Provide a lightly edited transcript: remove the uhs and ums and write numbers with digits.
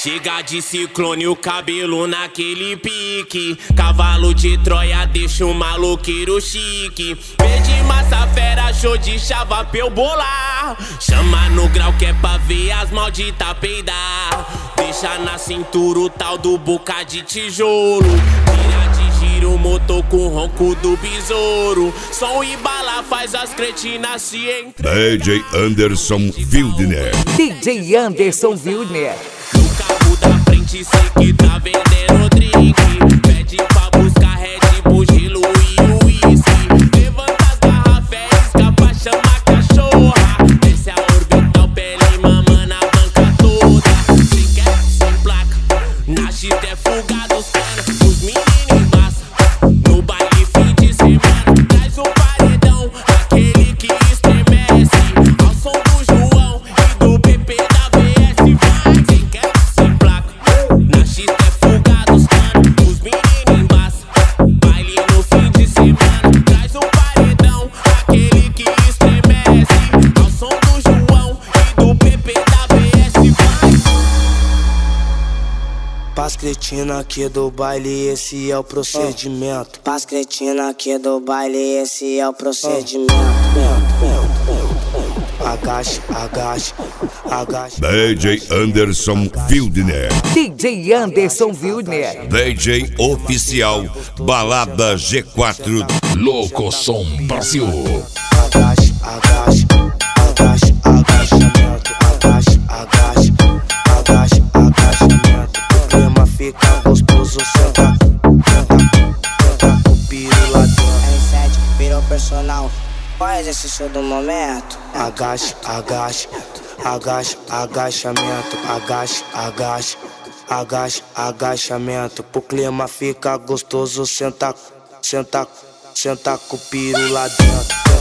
Chega de ciclone, o cabelo naquele pique. Cavalo de Troia deixa o maloqueiro chique. Verde massa fera, show de chava pra eu bolar. Chama no grau que é pra ver as malditas peidar. Deixa na cintura o tal do boca de tijolo. Tira de giro o motor com o ronco do besouro. Som e bala faz as cretinas se entrar. DJ Anderson Wildner. DJ Anderson Wildner. No carro da frente cê que tá vendendo drink. Pede pra buscar Red Bull, gelo e uísque. Levanta as garrafas, escapa, chama a cachorra. Desce a orbital, pele mama na banca toda. Sem quer, sem placa, na X é fugado os cana. Os meninos embaça, no baile fim de semana. Traz o paredão, aquele que estremece. Ao som do João e do PP da VS. Vai, sem quer, sem placa, na X é fugado os cana. Os meninos embaça, baile no fim de semana. Traz o paredão, aquele que estremece. Ao som do João e do PP da VS. Vai. Pras cretina aqui do baile, esse é o procedimento. Pras cretina aqui do baile, esse é o procedimento. Agacha, agacha, agacha. DJ Anderson Wildner. DJ Anderson Wildner. DJ oficial Balada G4. Louco Som Brasil. Agacha, agacha, agacha, agachamento. Agacha, agacha, agacha, agachamento. O clima fica gostoso, senta, senta com o piru lá dentro. R7 virou personal, qual exercício do momento? Agacha, agacha, agacha, agachamento. Agacha, agacha, agacha, agachamento. Pro clima fica gostoso, senta, senta, senta com o piru lá dentro.